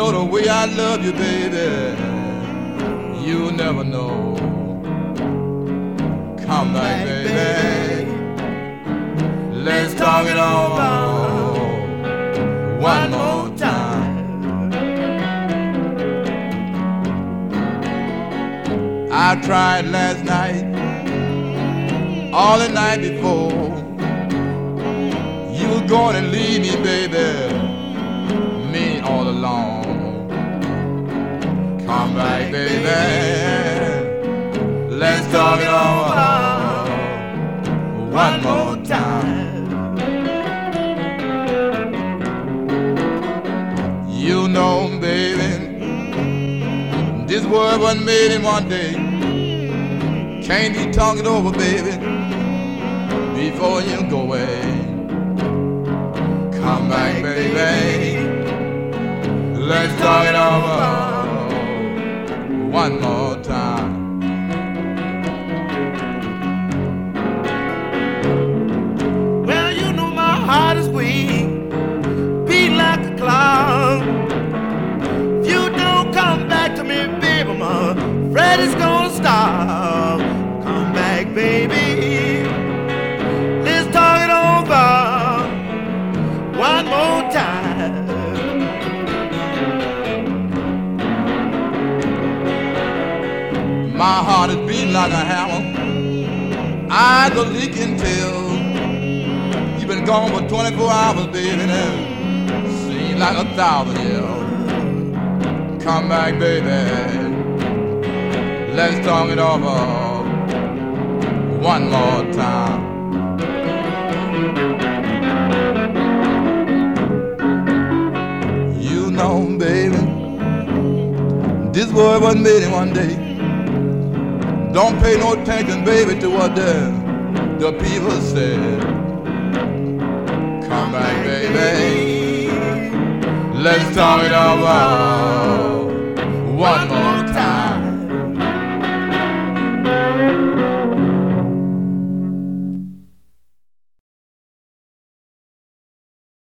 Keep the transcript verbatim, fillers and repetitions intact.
know the way I love you, baby. You never know. Come back, baby. Let's talk it over one more time. I tried last night, all the night before. You were going to leave me, baby, me all alone. Come back, baby. Let's talk it over one more time. You know, baby, this world wasn't made in one day. Can't be talking over, baby, before you go away. Come back, baby. Let's talk it over one more time. Well, you know my heart is weak, beat like a clown. If you don't come back to me, baby, my Fred is gonna stop. Come back, baby. Let's talk it over one more time. My heart is beating like a hammer, eyes are leaking till you've been gone for twenty-four hours, baby, and it seems like a thousand years. Come back, baby. Let's talk it over one more time. You know, baby, this world wasn't made in one day. Don't pay no attention, baby, to what the, the people said. Come back, baby. Let's talk it over one more